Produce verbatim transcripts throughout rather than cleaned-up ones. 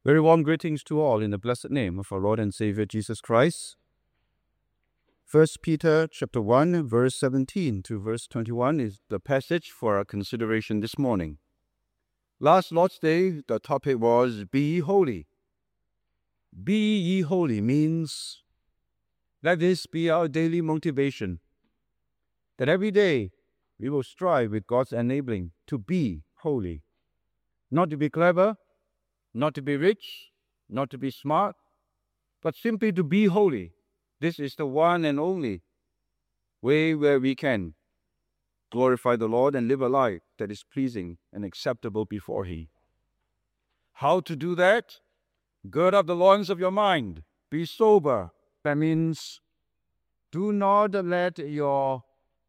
Very warm greetings to all in the blessed name of our Lord and Savior Jesus Christ. First Peter chapter one, verse seventeen to verse twenty-one is the passage for our consideration this morning. Last Lord's Day, the topic was Be ye holy. Be ye holy means let this be our daily motivation, that every day we will strive with God's enabling to be holy. Not to be clever, not to be rich, not to be smart, but simply to be holy. This is the one and only way where we can glorify the Lord and live a life that is pleasing and acceptable before Him. How to do that? Gird up the loins of your mind. Be sober. That means do not let your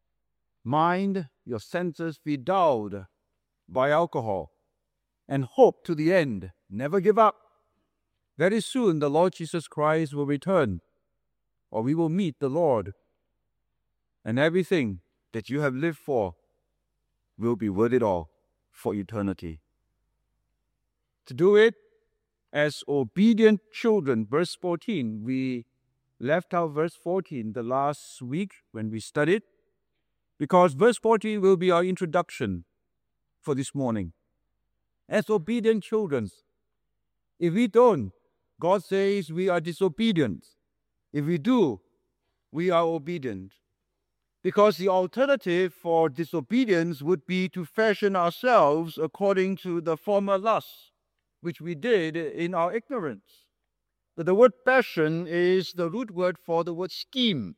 mind, your senses be dulled by alcohol, and hope to the end. Never give up. Very soon the Lord Jesus Christ will return, or we will meet the Lord, and everything that you have lived for will be worth it all for eternity. To do it as obedient children, verse fourteen, we left out verse fourteen the last week when we studied, because verse fourteen will be our introduction for this morning. As obedient children, if we don't, God says we are disobedient. If we do, we are obedient. Because the alternative for disobedience would be to fashion ourselves according to the former lusts, which we did in our ignorance. But the word fashion is the root word for the word scheme.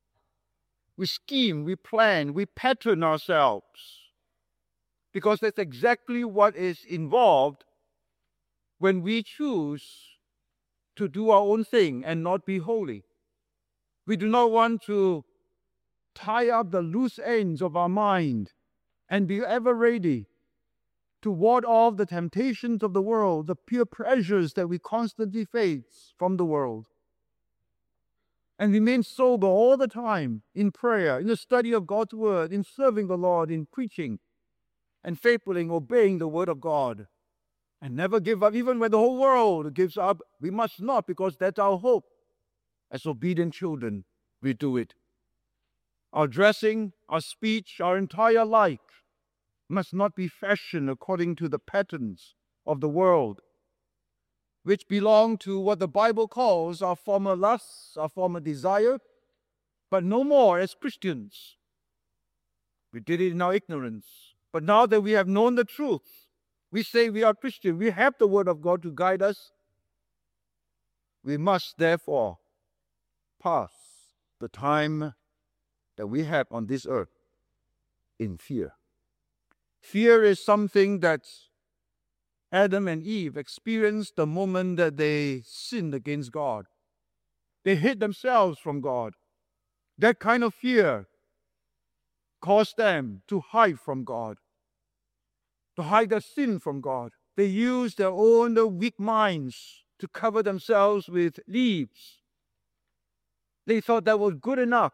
We scheme, we plan, we pattern ourselves. Because that's exactly what is involved when we choose to do our own thing and not be holy. We do not want to tie up the loose ends of our mind and be ever ready to ward off the temptations of the world, the peer pressures that we constantly face from the world. And remain sober all the time in prayer, in the study of God's word, in serving the Lord, in preaching, and faithfully obeying the word of God. And never give up, even when the whole world gives up. We must not, because that's our hope. As obedient children, we do it. Our dressing, our speech, our entire life must not be fashioned according to the patterns of the world, which belong to what the Bible calls our former lusts, our former desire, but no more as Christians. We did it in our ignorance. But now that we have known the truth, we say we are Christian, we have the Word of God to guide us. We must therefore pass the time that we have on this earth in fear. Fear is something that Adam and Eve experienced the moment that they sinned against God. They hid themselves from God. That kind of fear caused them to hide from God, to hide their sin from God. They used their own weak minds to cover themselves with leaves. They thought that was good enough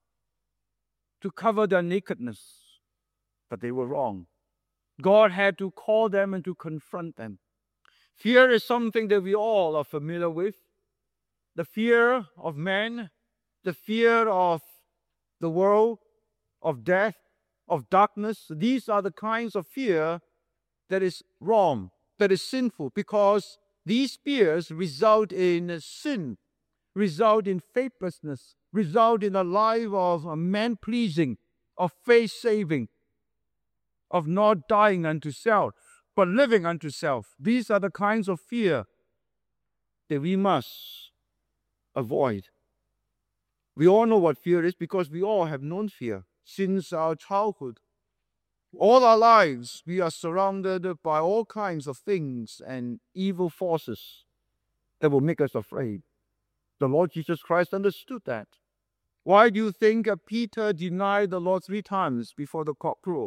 to cover their nakedness, but they were wrong. God had to call them and to confront them. Fear is something that we all are familiar with. The fear of man, the fear of the world, of death, of darkness. These are the kinds of fear that is wrong, that is sinful, because these fears result in sin, result in faithlessness, result in a life of man-pleasing, of faith-saving, of not dying unto self, but living unto self. These are the kinds of fear that we must avoid. We all know what fear is because we all have known fear since our childhood. All our lives, we are surrounded by all kinds of things and evil forces that will make us afraid. The Lord Jesus Christ understood that. Why do you think Peter denied the Lord three times before the cock crowed?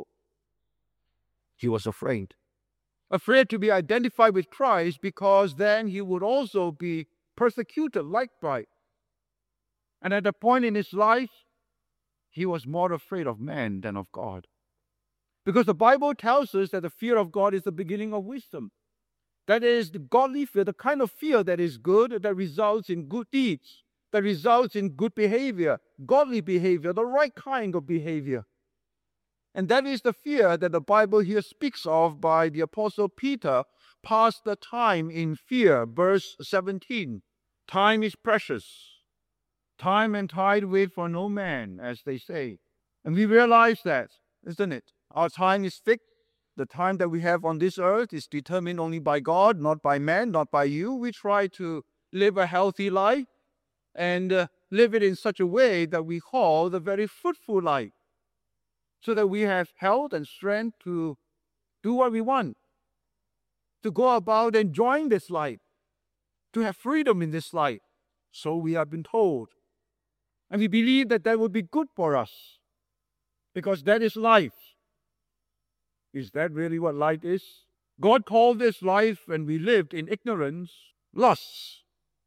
He was afraid. Afraid to be identified with Christ, because then he would also be persecuted likewise. And at a point in his life, he was more afraid of man than of God. Because the Bible tells us that the fear of God is the beginning of wisdom. That is the godly fear, the kind of fear that is good, that results in good deeds, that results in good behavior, godly behavior, the right kind of behavior. And that is the fear that the Bible here speaks of by the Apostle Peter. Pass the time in fear, verse seventeen. Time is precious. Time and tide wait for no man, as they say. And we realize that, isn't it? Our time is fixed. The time that we have on this earth is determined only by God, not by man, not by you. We try to live a healthy life and uh, live it in such a way that we call the very fruitful life, so that we have health and strength to do what we want, to go about enjoying this life, to have freedom in this life. So we have been told. And we believe that that would be good for us, because that is life. Is that really what life is? God called this life, when we lived in ignorance, lusts.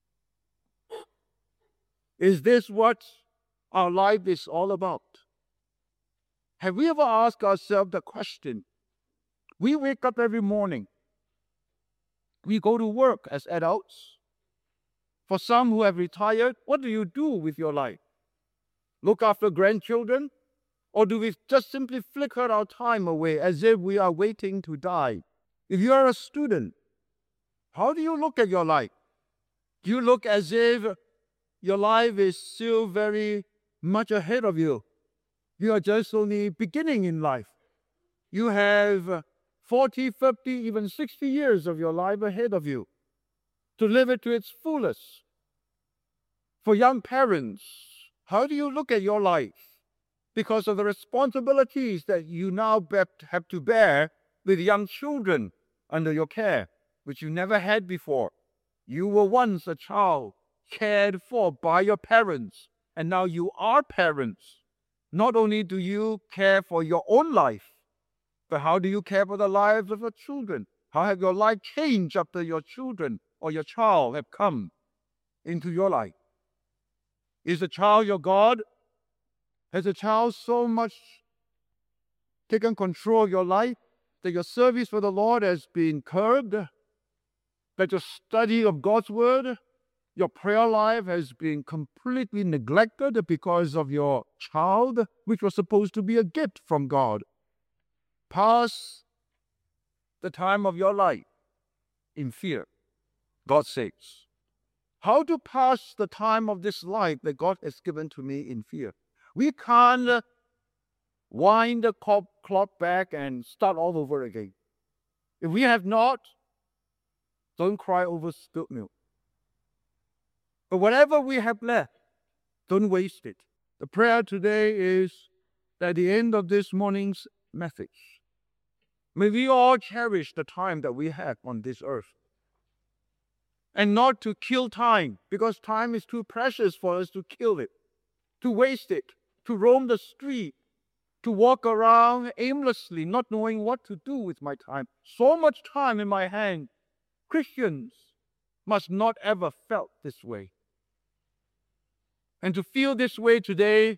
Is this what our life is all about? Have we ever asked ourselves the question? We wake up every morning. We go to work as adults. For some who have retired, what do you do with your life? Look after grandchildren? Or do we just simply flicker our time away as if we are waiting to die? If you are a student, how do you look at your life? Do you look as if your life is still very much ahead of you? You are just only beginning in life. You have forty, fifty, even sixty years of your life ahead of you to live it to its fullest. For young parents, how do you look at your life? Because of the responsibilities that you now have to bear with young children under your care, which you never had before. You were once a child cared for by your parents, and now you are parents. Not only do you care for your own life, but how do you care for the lives of your children? How have your life changed after your children or your child have come into your life? Is the child your God? Has the child so much taken control of your life that your service for the Lord has been curbed? That your study of God's word, your prayer life has been completely neglected because of your child, which was supposed to be a gift from God? Pass the time of your life in fear, God says. How to pass the time of this life that God has given to me in fear? We can't wind the clock back and start all over again. If we have not, don't cry over spilt milk. But whatever we have left, don't waste it. The prayer today is that at the end of this morning's message, may we all cherish the time that we have on this earth. And not to kill time, because time is too precious for us to kill it, to waste it, to roam the street, to walk around aimlessly, not knowing what to do with my time. So much time in my hand. Christians must not ever felt this way. And to feel this way today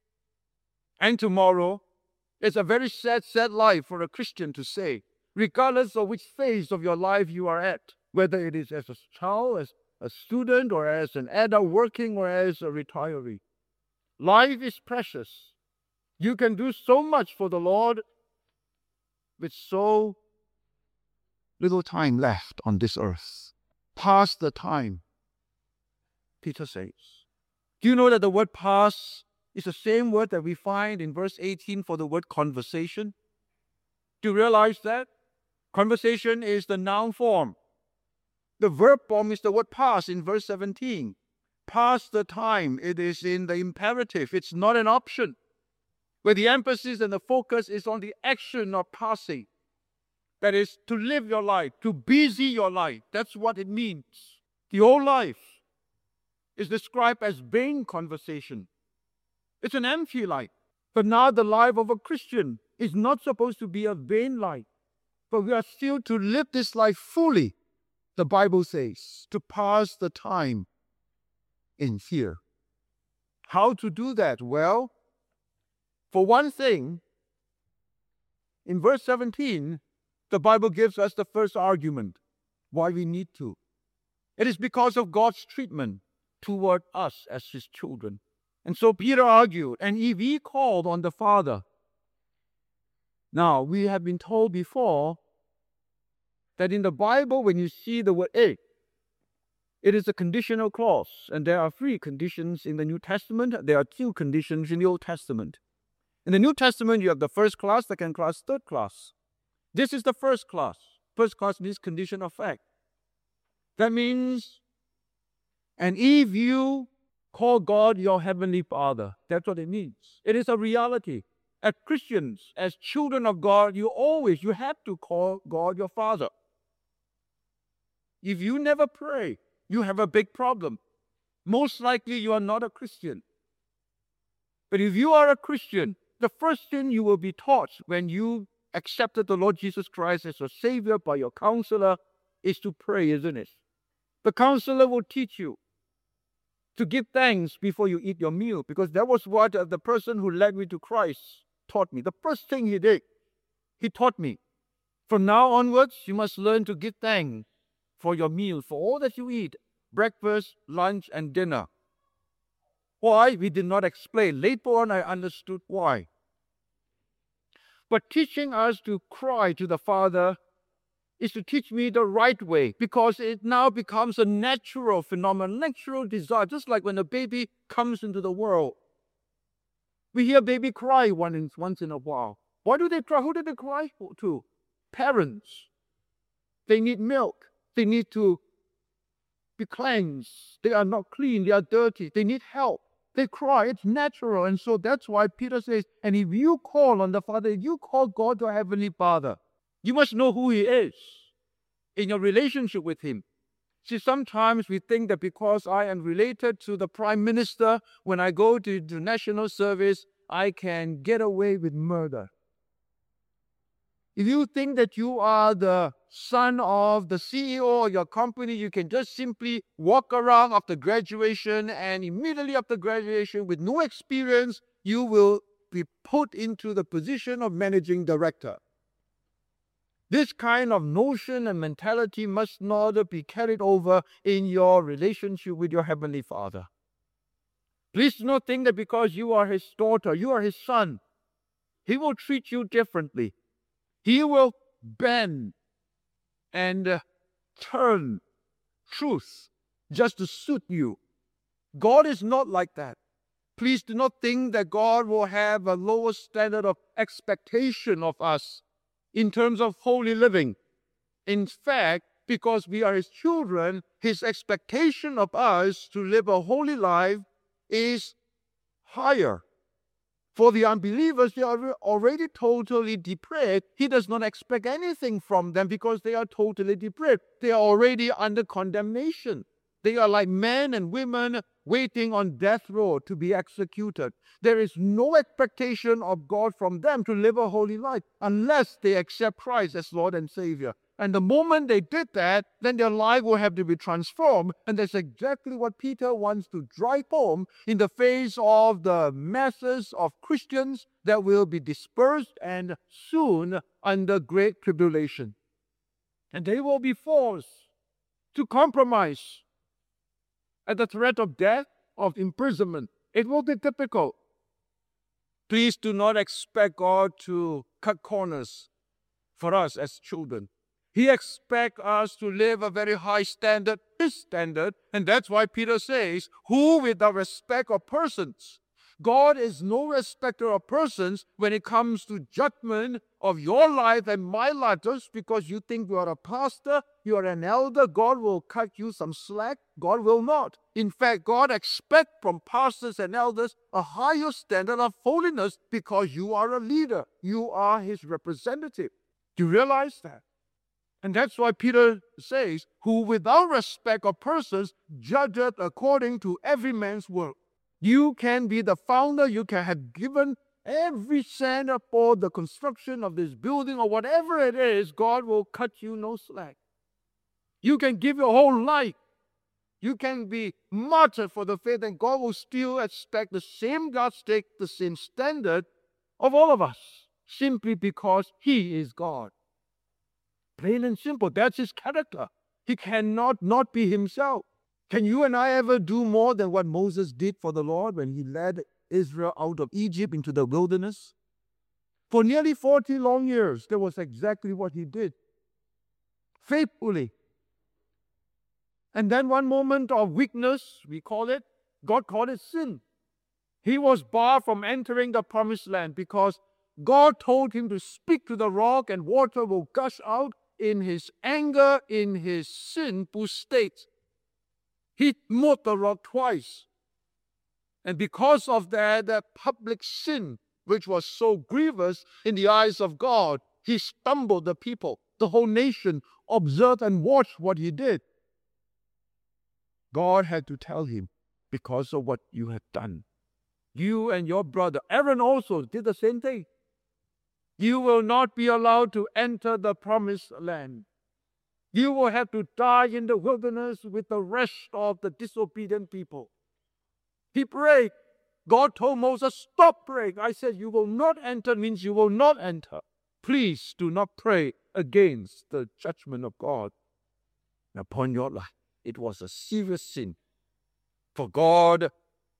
and tomorrow is a very sad, sad life for a Christian to say, regardless of which phase of your life you are at, whether it is as a child, as a student, or as an adult working, or as a retiree. Life is precious. You can do so much for the Lord with so little time left on this earth. Pass the time, Peter says. Do you know that the word pass is the same word that we find in verse eighteen for the word conversation? Do you realize that? Conversation is the noun form. The verb form is the word pass in verse seventeen. Pass the time. It is in the imperative. It's not an option, where the emphasis and the focus is on the action of passing. That is, to live your life, to busy your life. That's what it means. The old life is described as vain conversation. It's an empty life. But now the life of a Christian is not supposed to be a vain life, but we are still to live this life fully, the Bible says, to pass the time in fear. How to do that? Well, for one thing, in verse seventeen, the Bible gives us the first argument. why we need to. It is because of God's treatment toward us as his children. And so Peter argued, and if he called on the Father. Now, we have been told before that in the Bible, when you see the word a, it is a conditional clause, and there are three conditions in the New Testament. There are two conditions in the Old Testament. In the New Testament, you have the first class, second class, third class. This is the first class. First class means condition of fact. That means, and if you call God your heavenly Father, that's what it means. It is a reality. As Christians, as children of God, you always, you have to call God your Father. If you never pray, you have a big problem. Most likely you are not a Christian. But if you are a Christian, the first thing you will be taught when you accepted the Lord Jesus Christ as your Savior by your counselor is to pray, isn't it? The counselor will teach you to give thanks before you eat your meal, because that was what uh, the person who led me to Christ taught me. The first thing he did, he taught me, from now onwards, you must learn to give thanks for your meal, for all that you eat, breakfast, lunch, and dinner. Why? We did not explain. Later on, I understood why. But teaching us to cry to the Father is to teach me the right way, because it now becomes a natural phenomenon, natural desire, just like when a baby comes into the world. We hear baby cry once, once in a while. Why do they cry? Who do they cry to? Parents. They need milk. They need to be cleansed. They are not clean. They are dirty. They need help. They cry. It's natural. And so that's why Peter says, and if you call on the Father, if you call God your heavenly Father, you must know who he is in your relationship with him. See, sometimes we think that because I am related to the Prime Minister, when I go to the national service, I can get away with murder. If you think that you are the son of the C E O of your company, you can just simply walk around after graduation, and immediately after graduation, with no experience, you will be put into the position of managing director. This kind of notion and mentality must not be carried over in your relationship with your Heavenly Father. Please do not think that because you are his daughter, you are his son, he will treat you differently. He will bend and uh, turn truth just to suit you. God is not like that. Please do not think that God will have a lower standard of expectation of us in terms of holy living. In fact, because we are his children, his expectation of us to live a holy life is higher. For the unbelievers, they are already totally depraved. He does not expect anything from them because they are totally depraved. They are already under condemnation. They are like men and women waiting on death row to be executed. There is no expectation of God from them to live a holy life unless they accept Christ as Lord and Savior. And the moment they did that, then their life will have to be transformed. And that's exactly what Peter wants to drive home in the face of the masses of Christians that will be dispersed and soon under great tribulation. And they will be forced to compromise at the threat of death, of imprisonment. It will be difficult. Please do not expect God to cut corners for us as children. He expects us to live a very high standard, his standard, and that's why Peter says, who without respect of persons. God is no respecter of persons when it comes to judgment of your life and my life. Just because you think you are a pastor, you are an elder, God will cut you some slack. God will not. In fact, God expects from pastors and elders a higher standard of holiness because you are a leader. You are his representative. Do you realize that? And that's why Peter says, who without respect of persons judgeth according to every man's work. You can be the founder, you can have given every cent for the construction of this building or whatever it is, God will cut you no slack. You can give your whole life. You can be martyred for the faith, and God will still expect the same yardstick, the same standard of all of us, simply because he is God. Plain and simple, that's his character. He cannot not be himself. Can you and I ever do more than what Moses did for the Lord when he led Israel out of Egypt into the wilderness? For nearly forty long years, that was exactly what he did. Faithfully. And then one moment of weakness, we call it, God called it sin. He was barred from entering the promised land because God told him to speak to the rock and water will gush out. In his anger, in his sinful state, he smote the rock twice. And because of that, that public sin, which was so grievous in the eyes of God, he stumbled the people. The whole nation observed and watched what he did. God had to tell him, because of what you have done, you and your brother, Aaron also did the same thing. You will not be allowed to enter the promised land. You will have to die in the wilderness with the rest of the disobedient people. He prayed. God told Moses, stop praying. I said, you will not enter means you will not enter. Please do not pray against the judgment of God upon your life. It was a serious sin. For God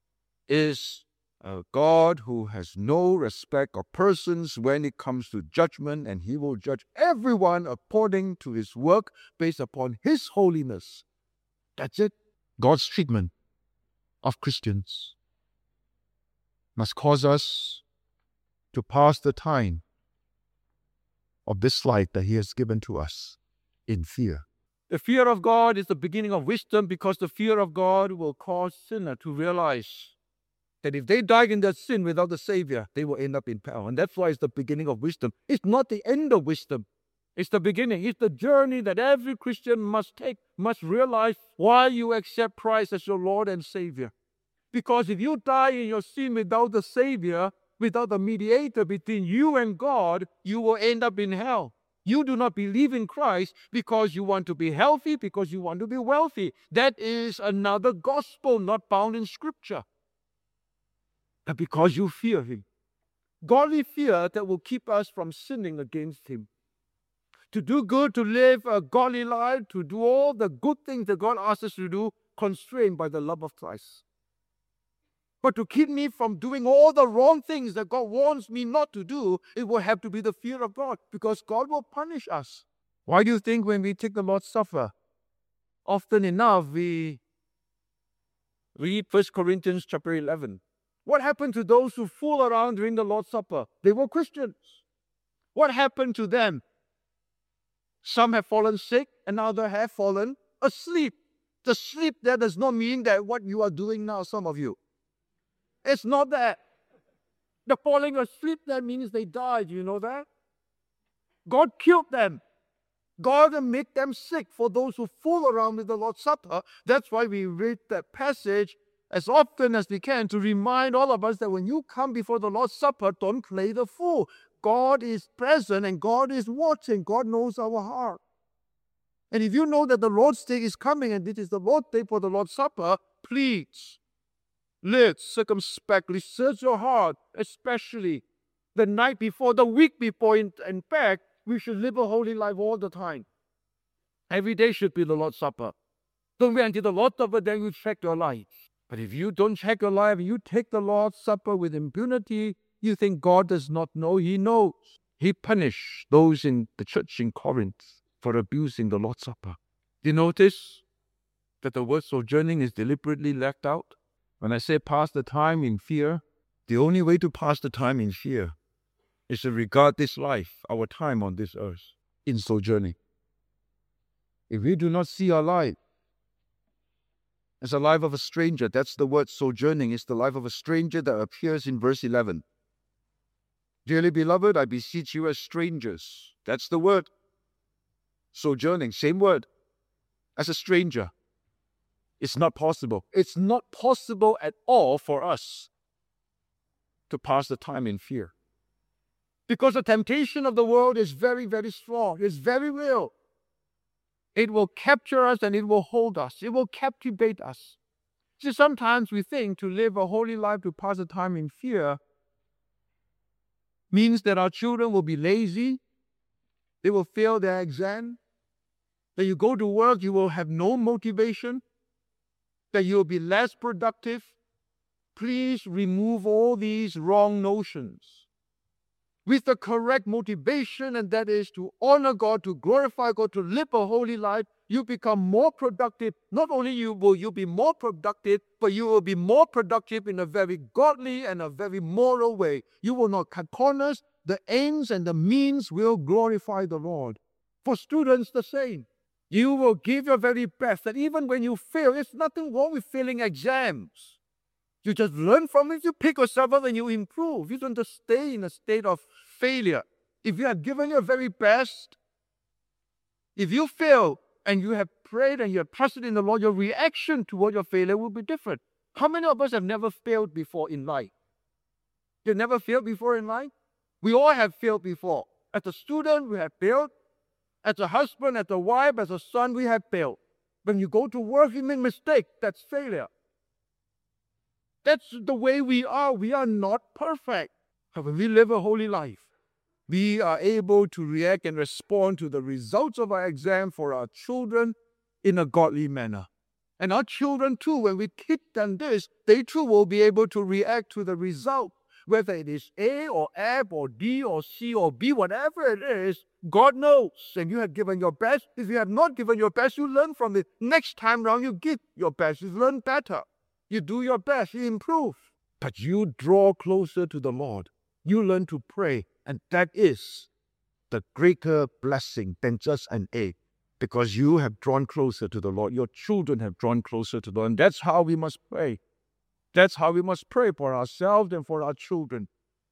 is a God who has no respect of persons when it comes to judgment, and he will judge everyone according to his work based upon his holiness. That's it. God's treatment of Christians must cause us to pass the time of this life that he has given to us in fear. The fear of God is the beginning of wisdom, because the fear of God will cause sinner to realize that if they die in their sin without the Savior, they will end up in hell. And that's why it's the beginning of wisdom. It's not the end of wisdom. It's the beginning. It's the journey that every Christian must take, must realize why you accept Christ as your Lord and Savior. Because if you die in your sin without the Savior, without the mediator between you and God, you will end up in hell. You do not believe in Christ because you want to be healthy, because you want to be wealthy. That is another gospel not found in Scripture. But because you fear him. Godly fear that will keep us from sinning against him. To do good, to live a godly life, to do all the good things that God asks us to do, constrained by the love of Christ. But to keep me from doing all the wrong things that God wants me not to do, it will have to be the fear of God, because God will punish us. Why do you think when we take the Lord's Supper, often enough we read First Corinthians chapter eleven? What happened to those who fool around during the Lord's Supper? They were Christians. What happened to them? Some have fallen sick and others have fallen asleep. The sleep there does not mean that what you are doing now, some of you. It's not that. The falling asleep there means they died. You know that? God killed them. God will make them sick for those who fool around with the Lord's Supper. That's why we read that passage as often as we can to remind all of us that when you come before the Lord's Supper, don't play the fool. God is present and God is watching. God knows our heart. And if you know that the Lord's Day is coming and it is the Lord's Day for the Lord's Supper, please live circumspectly. Search your heart, especially the night before, the week before. In, in fact, we should live a holy life all the time. Every day should be the Lord's Supper. Don't wait until the Lord's Supper, then you check your life. But if you don't check your life, you take the Lord's Supper with impunity, you think God does not know. He knows. He punished those in the church in Corinth for abusing the Lord's Supper. Do you notice that the word sojourning is deliberately left out? When I say pass the time in fear, the only way to pass the time in fear is to regard this life, our time on this earth, in sojourning. If we do not see our life as the life of a stranger, that's the word sojourning, is the life of a stranger that appears in verse eleven. Dearly beloved, I beseech you as strangers. That's the word. Sojourning, same word. As a stranger. It's not possible. It's not possible at all for us to pass the time in fear. Because the temptation of the world is very, very strong. It's very real. It will capture us and it will hold us. It will captivate us. See, sometimes we think to live a holy life, to pass the time in fear, means that our children will be lazy, they will fail their exam, that you go to work, you will have no motivation, that you'll be less productive. Please remove all these wrong notions with the correct motivation, and that is to honor God, to glorify God, to live a holy life. You become more productive. Not only you will you be more productive, but you will be more productive in a very godly and a very moral way. You will not cut corners. The aims and the means will glorify the Lord. For students, the same. You will give your very best, and even when you fail, there's nothing wrong with failing exams. You just learn from it, you pick yourself up and you improve. You don't just stay in a state of failure. If you have given your very best, if you fail and you have prayed and you have trusted in the Lord, your reaction toward your failure will be different. How many of us have never failed before in life? You've never failed before in life? We all have failed before. As a student, we have failed. As a husband, as a wife, as a son, we have failed. When you go to work, you make mistakes. That's failure. That's the way we are. We are not perfect. But when we live a holy life, we are able to react and respond to the results of our exam for our children in a godly manner. And our children too, when we teach them this, they too will be able to react to the result. Whether it is A or F or D or C or B, whatever it is, God knows. And you have given your best. If you have not given your best, you learn from it. Next time round, you give your best. You learn better. You do your best. You improve. But you draw closer to the Lord. You learn to pray. And that is the greater blessing than just an A. Because you have drawn closer to the Lord. Your children have drawn closer to the Lord. And that's how we must pray. That's how we must pray for ourselves and for our children.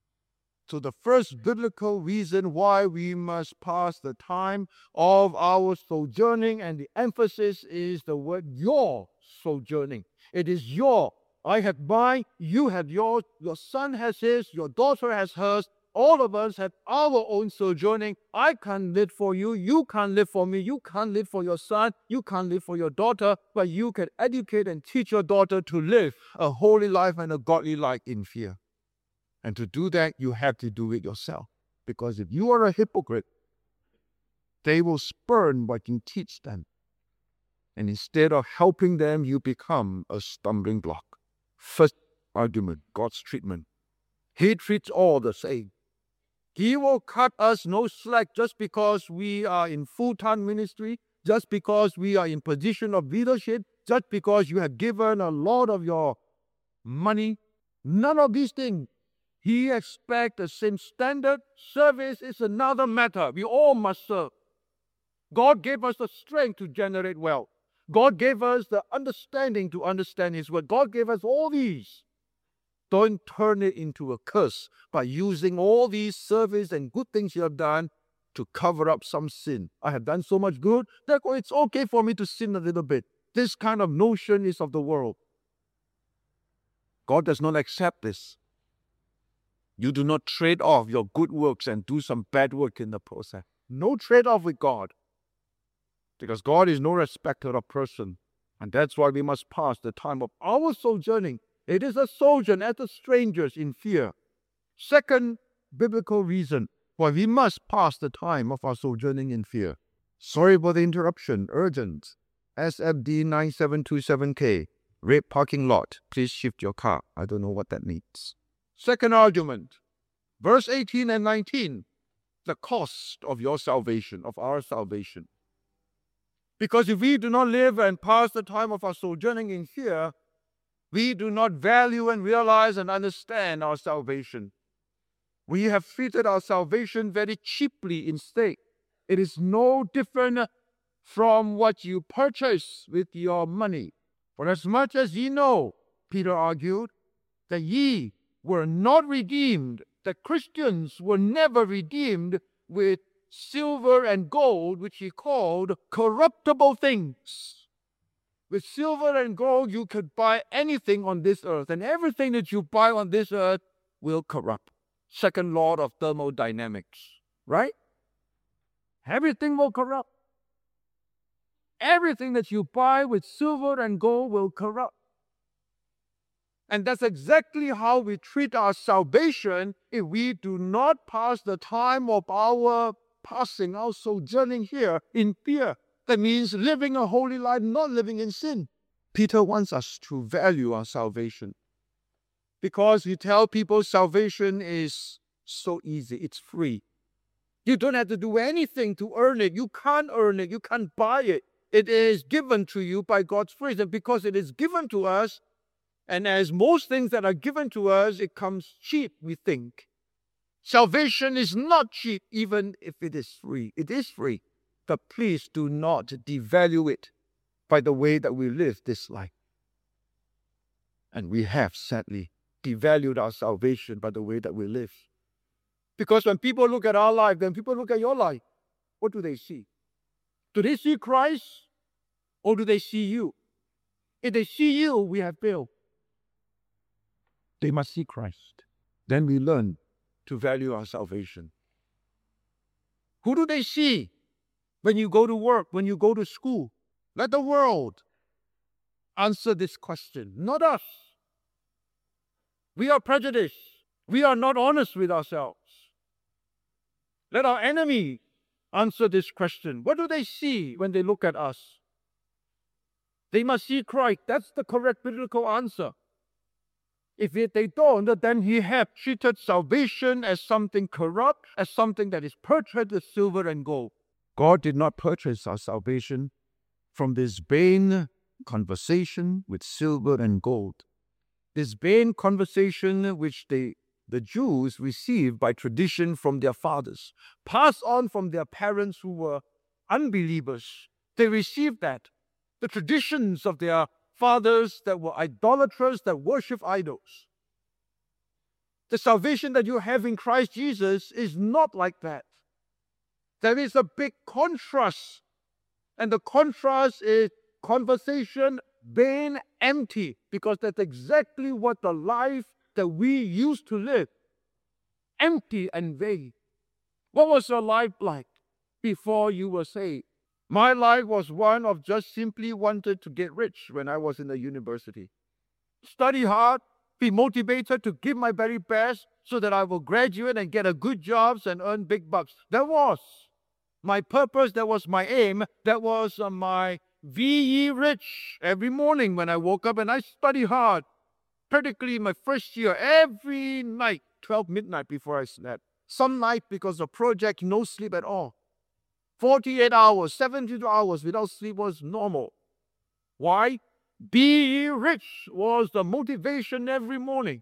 So the first biblical reason why we must pass the time of our sojourning, and the emphasis is the word your sojourning. It is your. I have mine, you have yours, your son has his, your daughter has hers. All of us have our own sojourning. I can't live for you. You can't live for me. You can't live for your son. You can't live for your daughter. But you can educate and teach your daughter to live a holy life and a godly life in fear. And to do that, you have to do it yourself. Because if you are a hypocrite, they will spurn what you teach them. And instead of helping them, you become a stumbling block. First argument, God's treatment. He treats all the same. He will cut us no slack just because we are in full-time ministry, just because we are in position of leadership, just because you have given a lot of your money. None of these things. He expects the same standard. Service is another matter. We all must serve. God gave us the strength to generate wealth. God gave us the understanding to understand His word. God gave us all these. Don't turn it into a curse by using all these service and good things you have done to cover up some sin. I have done so much good, therefore it's okay for me to sin a little bit. This kind of notion is of the world. God does not accept this. You do not trade off your good works and do some bad work in the process. No trade-off with God. Because God is no respecter of person. And that's why we must pass the time of our sojourning. It is a sojourn as the strangers in fear. Second biblical reason why we must pass the time of our sojourning in fear. Sorry for the interruption. Urgent. S F D nine seven two seven K. Red parking lot. Please shift your car. I don't know what that means. Second argument. Verse eighteen and nineteen. The cost of your salvation, of our salvation. Because if we do not live and pass the time of our sojourning in fear, we do not value and realize and understand our salvation. We have treated our salvation very cheaply instead. It is no different from what you purchase with your money. For as much as ye know, Peter argued, that ye were not redeemed, that Christians were never redeemed with silver and gold, which he called corruptible things. With silver and gold, you could buy anything on this earth, and everything that you buy on this earth will corrupt. Second law of thermodynamics, right? Everything will corrupt. Everything that you buy with silver and gold will corrupt. And that's exactly how we treat our salvation if we do not pass the time of our passing, our sojourning here in fear. That means living a holy life, not living in sin. Peter wants us to value our salvation, because he tells people salvation is so easy. It's free. You don't have to do anything to earn it. You can't earn it. You can't buy it. It is given to you by God's grace. And because it is given to us, and as most things that are given to us, it comes cheap, we think. Salvation is not cheap, even if it is free. It is free. But please do not devalue it by the way that we live this life. And we have, sadly, devalued our salvation by the way that we live. Because when people look at our life, when people look at your life, what do they see? Do they see Christ, or do they see you? If they see you, we have failed. They must see Christ. Then we learn to value our salvation. Who do they see when you go to work, when you go to school? Let the world answer this question, not us. We are prejudiced. We are not honest with ourselves. Let our enemy answer this question. What do they see when they look at us? They must see Christ. That's the correct biblical answer. If they don't, then he has treated salvation as something corrupt, as something that is purchased with silver and gold. God did not purchase our salvation from this vain conversation with silver and gold. This vain conversation which they, the Jews received by tradition from their fathers, passed on from their parents who were unbelievers. They received that. The traditions of their fathers that were idolaters, that worship idols. The salvation that you have in Christ Jesus is not like that. There is a big contrast. And the contrast is conversation, vain, empty, because that's exactly what the life that we used to live. Empty and vain. What was your life like before you were saved? My life was one of just simply wanted to get rich when I was in the university. Study hard, be motivated to give my very best so that I will graduate and get a good jobs and earn big bucks. That was my purpose. That was my aim. That was uh, my V E rich. Every morning when I woke up and I study hard, practically my first year, every night, twelve midnight before I slept. Some night because of project, no sleep at all. forty-eight hours, seventy-two hours without sleep was normal. Why? Be rich was the motivation every morning.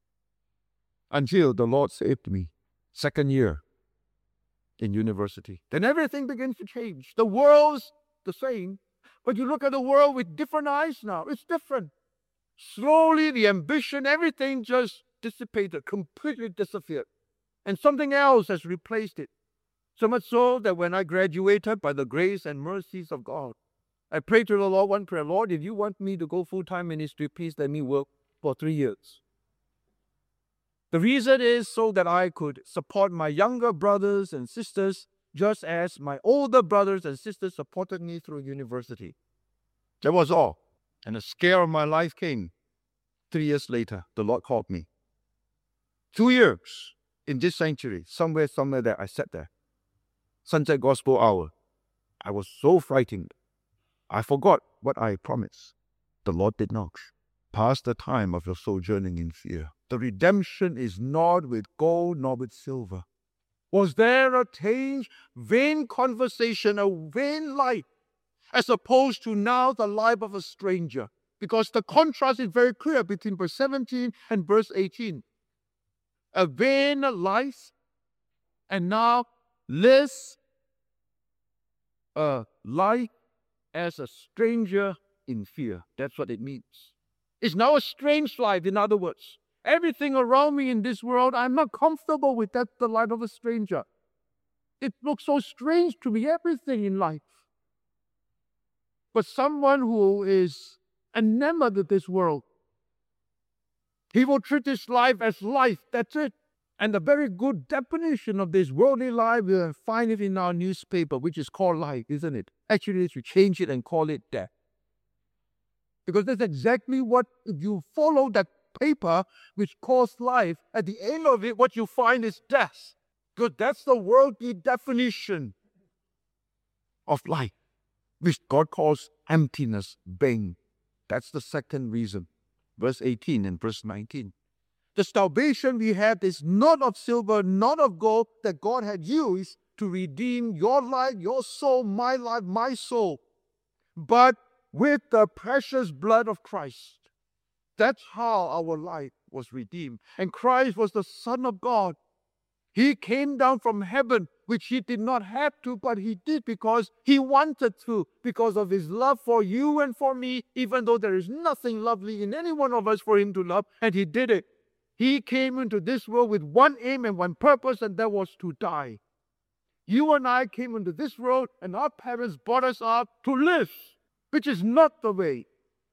Until the Lord saved me. Second year in university. Then everything begins to change. The world's the same, but you look at the world with different eyes now. It's different. Slowly the ambition, everything just dissipated, completely disappeared. And something else has replaced it. So much so that when I graduated by the grace and mercies of God, I prayed to the Lord one prayer, Lord, if you want me to go full-time ministry, please let me work for three years. The reason is so that I could support my younger brothers and sisters just as my older brothers and sisters supported me through university. That was all. And the scare of my life came. Three years later, the Lord called me. Two years in this sanctuary, somewhere, somewhere there, I sat there. Sunset Gospel Hour. I was so frightened. I forgot what I promised. The Lord did not. Pass the time of your sojourning in fear. The redemption is not with gold nor with silver. Was there a change? Vain conversation, a vain life, as opposed to now the life of a stranger. Because the contrast is very clear between verse seventeen and verse eighteen. A vain life, and now lives a life as a stranger in fear. That's what it means. It's now a strange life, in other words. Everything around me in this world, I'm not comfortable with that, the life of a stranger. It looks so strange to me, everything in life. But someone who is enamored with this world, he will treat this life as life. That's it. And the very good definition of this worldly life, we'll find it in our newspaper, which is called life, isn't it? Actually, we change it and call it death. Because that's exactly what, if you follow that paper, which calls life, at the end of it, what you find is death. Because that's the worldly definition of life. which God calls emptiness, bang. That's the second reason. Verse eighteen and verse nineteen. The salvation we have is not of silver, not of gold, that God had used to redeem your life, your soul, my life, my soul, but with the precious blood of Christ. That's how our life was redeemed. And Christ was the Son of God. He came down from heaven, which he did not have to, but he did because he wanted to, because of his love for you and for me, even though there is nothing lovely in any one of us for him to love, and he did it. He came into this world with one aim and one purpose, and that was to die. You and I came into this world, and our parents brought us up to live, which is not the way.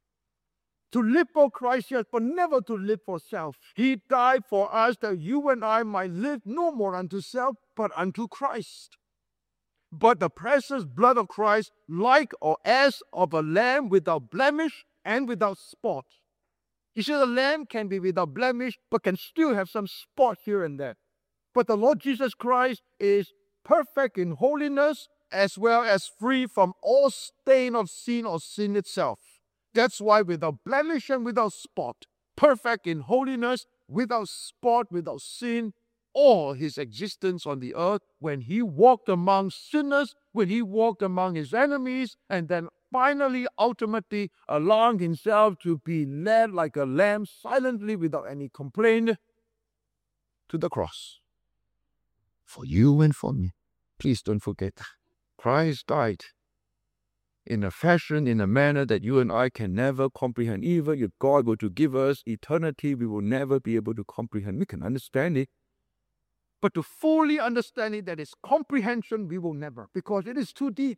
To live for Christ, yes, but never to live for self. He died for us that you and I might live no more unto self, but unto Christ. But the precious blood of Christ, like or as of a lamb without blemish and without spot. You see, the lamb can be without blemish, but can still have some spot here and there. But the Lord Jesus Christ is perfect in holiness, as well as free from all stain of sin or sin itself. That's why without blemish and without spot, perfect in holiness, without spot, without sin, all his existence on the earth, when he walked among sinners, when he walked among his enemies, and then finally, ultimately, allowing himself to be led like a lamb silently without any complaint to the cross. For you and for me. Please don't forget, Christ died in a fashion, in a manner that you and I can never comprehend. Even if God were to give us eternity, we will never be able to comprehend. We can understand it. But to fully understand it, that is comprehension, we will never, because it is too deep.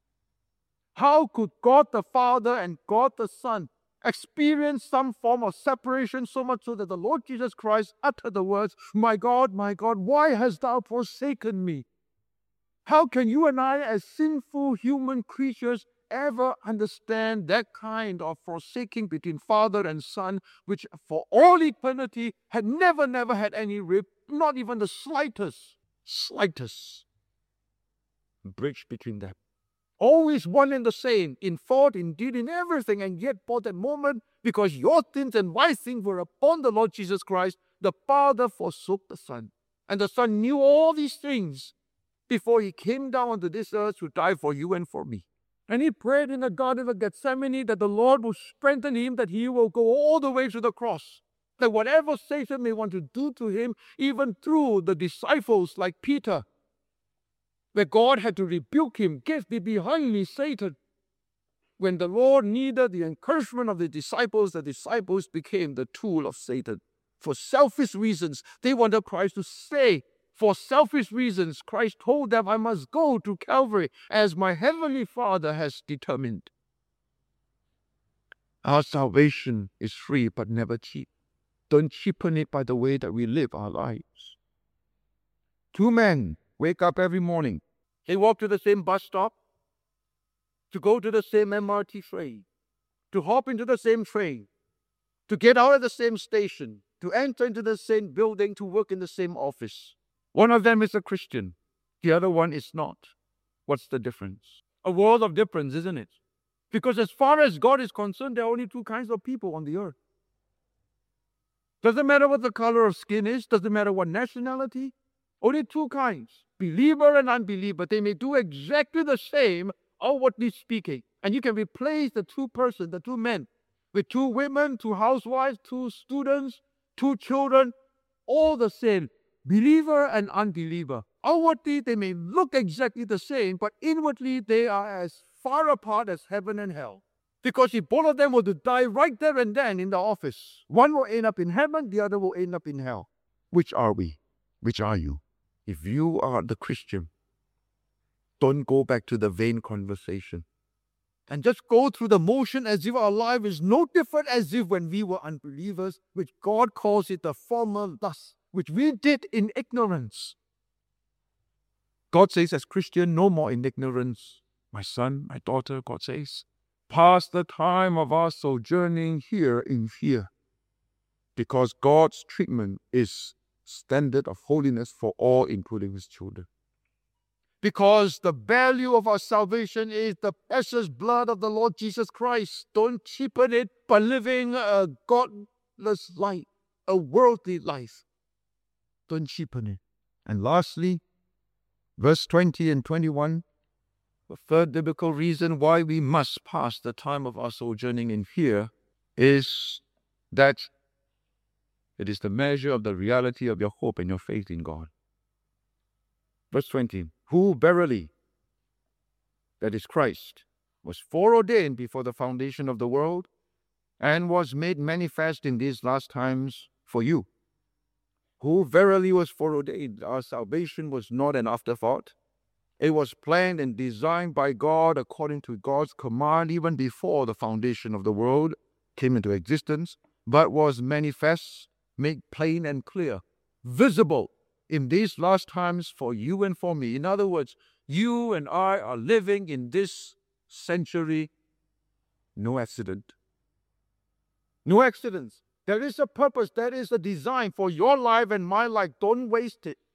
How could God the Father and God the Son experience some form of separation, so much so that the Lord Jesus Christ uttered the words, "My God, my God, why hast thou forsaken me?" How can you and I, as sinful human creatures, ever understand that kind of forsaking between Father and Son, which for all eternity had never, never had any rip, not even the slightest, slightest bridge between them? Always one and the same, in thought, in deed, in everything, and yet for that moment, because your sins and my sins were upon the Lord Jesus Christ, the Father forsook the Son. And the Son knew all these things before he came down onto this earth to die for you and for me. And he prayed in the Garden of Gethsemane that the Lord will strengthen him, that he will go all the way to the cross. That whatever Satan may want to do to him, even through the disciples like Peter, where God had to rebuke him, "Get thee behind me, Satan." When the Lord needed the encouragement of the disciples, the disciples became the tool of Satan. For selfish reasons, they wanted Christ to stay. For selfish reasons, Christ told them, "I must go to Calvary as my heavenly Father has determined." Our salvation is free but never cheap. Don't cheapen it by the way that we live our lives. Two men wake up every morning. They walk to the same bus stop, to go to the same M R T train, to hop into the same train, to get out of the same station, to enter into the same building, to work in the same office. One of them is a Christian. The other one is not. What's the difference? A world of difference, isn't it? Because as far as God is concerned, there are only two kinds of people on the earth. Doesn't matter what the color of skin is, doesn't matter what nationality, only two kinds, believer and unbeliever. They may do exactly the same, outwardly speaking. And you can replace the two persons, the two men, with two women, two housewives, two students, two children, all the same. Believer and unbeliever. Outwardly, they may look exactly the same, but inwardly, they are as far apart as heaven and hell. Because if both of them were to die right there and then in the office, one will end up in heaven, the other will end up in hell. Which are we? Which are you? If you are the Christian, don't go back to the vain conversation. And just go through the motion as if our life is no different as if when we were unbelievers, which God calls it the former lust, which we did in ignorance. God says as Christian, no more in ignorance. My son, my daughter, God says, past the time of our sojourning here in fear. Because God's treatment is standard of holiness for all, including his children. Because the value of our salvation is the precious blood of the Lord Jesus Christ. Don't cheapen it by living a godless life, a worldly life. Don't cheapen it. And lastly, verse twenty and twenty-one, the third biblical reason why we must pass the time of our sojourning in fear is that it is the measure of the reality of your hope and your faith in God. Verse twenty, who verily, that is Christ, was foreordained before the foundation of the world, and was made manifest in these last times for you. Who verily was foreordained. Our salvation was not an afterthought. It was planned and designed by God according to God's command even before the foundation of the world came into existence, but was manifest, made plain and clear, visible in these last times for you and for me. In other words, you and I are living in this century, no accident. No accidents. There is a purpose, there is a design for your life and my life. Don't waste it.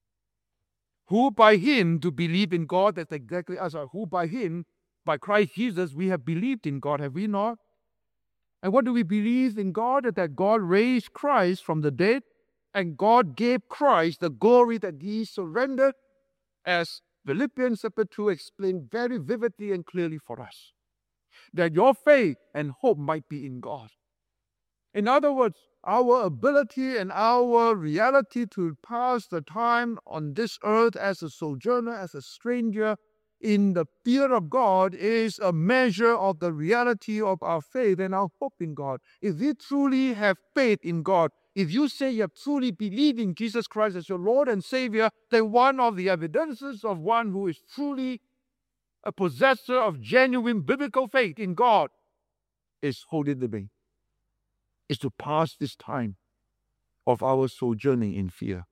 Who by him to believe in God, that's exactly us. Who by him, by Christ Jesus, we have believed in God, have we not? And what do we believe in God? That God raised Christ from the dead, and God gave Christ the glory that he surrendered, as Philippians chapter two explained very vividly and clearly for us, that your faith and hope might be in God. In other words, our ability and our reality to pass the time on this earth as a sojourner, as a stranger, in the fear of God is a measure of the reality of our faith and our hope in God. If we truly have faith in God, if you say you have truly believed in Jesus Christ as your Lord and Savior, then one of the evidences of one who is truly a possessor of genuine biblical faith in God is holy living, is to pass this time of our sojourning in fear.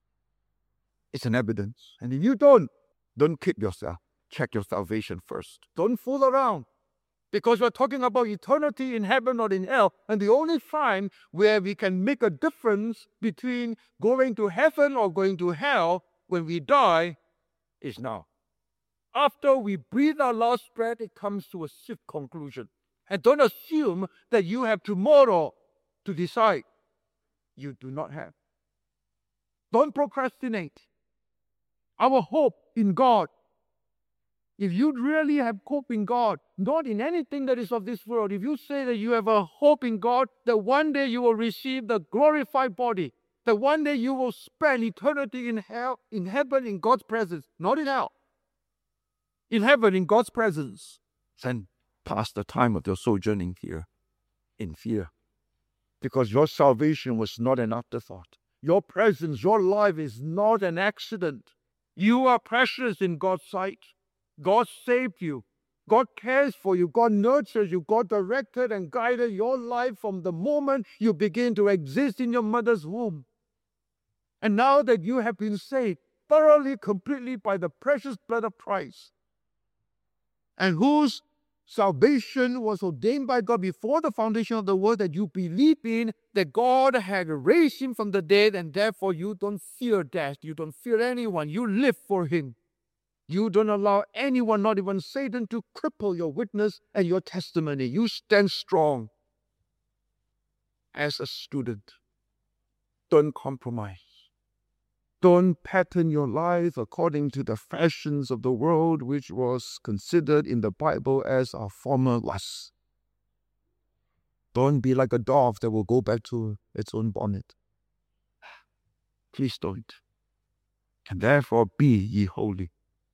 It's an evidence. And if you don't, don't kid yourself. Check your salvation first. Don't fool around. Because we're talking about eternity in heaven or in hell. And the only time where we can make a difference between going to heaven or going to hell when we die is now. After we breathe our last breath, it comes to a swift conclusion. And don't assume that you have tomorrow to decide. You do not have. Don't procrastinate. Our hope in God. If you really have hope in God, not in anything that is of this world, if you say that you have a hope in God, that one day you will receive the glorified body, that one day you will spend eternity in hell, in heaven, in God's presence, not in hell. In heaven, in God's presence, then pass the time of your sojourning here in fear. Because your salvation was not an afterthought. Your presence, your life is not an accident. You are precious in God's sight. God saved you. God cares for you. God nurtures you. God directed and guided your life from the moment you begin to exist in your mother's womb. And now that you have been saved thoroughly, completely by the precious blood of Christ, and whose salvation was ordained by God before the foundation of the world, that you believe in, that God had raised him from the dead, and therefore you don't fear death. You don't fear anyone. You live for him. You don't allow anyone, not even Satan, to cripple your witness and your testimony. You stand strong as a student. Don't compromise. Don't pattern your life according to the fashions of the world, which was considered in the Bible as our former lusts. Don't be like a dove that will go back to its own bonnet. Please don't. And therefore be ye holy.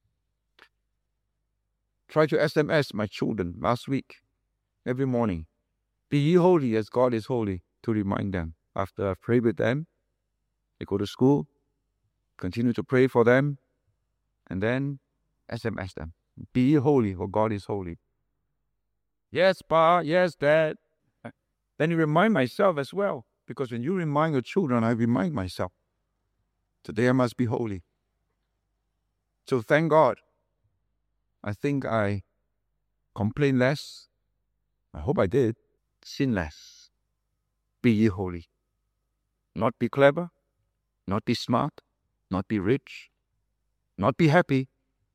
Try to S M S my children last week, every morning. Be ye holy as God is holy, to remind them. After I pray with them, they go to school, continue to pray for them, and then S M S them. Be ye holy, for God is holy. Yes, Pa, yes, Dad. Then you remind myself as well, because when you remind your children, I remind myself. Today I must be holy. So thank God. I think I complain less. I hope I did. Sin less. Be ye holy. Not be clever, not be smart, not be rich, not be happy,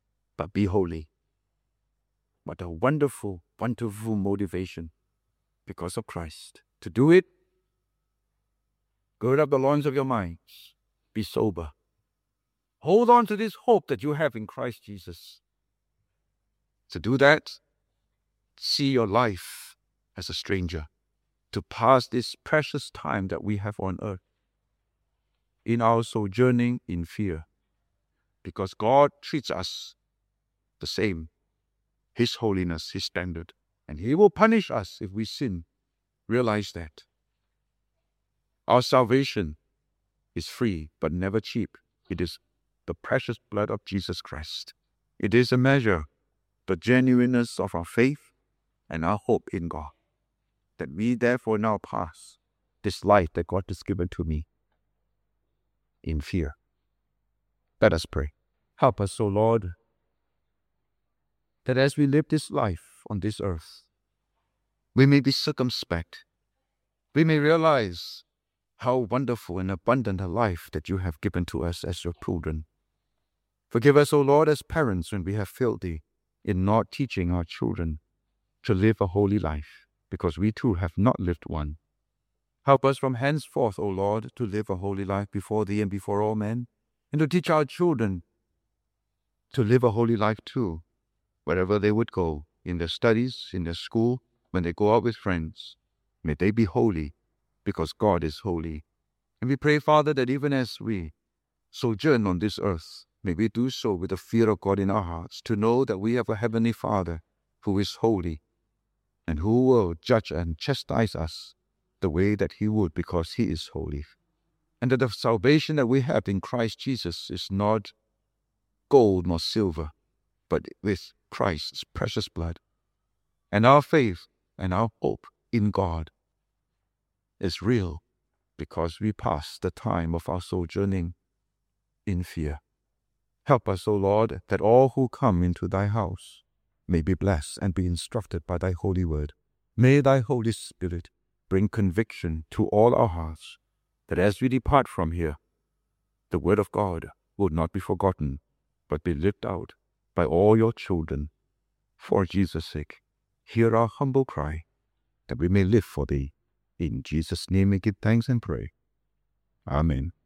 but be holy. What a wonderful, wonderful motivation because of Christ. To do it, gird up the loins of your minds. Be sober. Hold on to this hope that you have in Christ Jesus. To do that, see your life as a stranger. To pass this precious time that we have on earth in our sojourning in fear. Because God treats us the same. His holiness, His standard. And He will punish us if we sin. Realize that. Our salvation is free, but never cheap. It is the precious blood of Jesus Christ. It is a measure, the genuineness of our faith and our hope in God. That we therefore now pass this life that God has given to me in fear. Let us pray. Help us, O Lord, that as we live this life on this earth, we may be circumspect. We may realize how wonderful and abundant a life that you have given to us as your children. Forgive us, O Lord, as parents when we have failed thee in not teaching our children to live a holy life, because we too have not lived one. Help us from henceforth, O Lord, to live a holy life before thee and before all men, and to teach our children to live a holy life too, wherever they would go, in their studies, in their school, when they go out with friends. May they be holy, because God is holy. And we pray, Father, that even as we sojourn on this earth, may we do so with the fear of God in our hearts, to know that we have a heavenly Father who is holy, and who will judge and chastise us the way that He would, because He is holy. And that the salvation that we have in Christ Jesus is not gold nor silver, but with Christ's precious blood. And our faith and our hope in God is real, because we pass the time of our sojourning in fear. Help us, O Lord, that all who come into thy house may be blessed and be instructed by thy holy word. May thy Holy Spirit bring conviction to all our hearts, that as we depart from here, the word of God will not be forgotten, but be lived out by all your children. For Jesus' sake, hear our humble cry, that we may live for thee. In Jesus' name we give thanks and pray. Amen.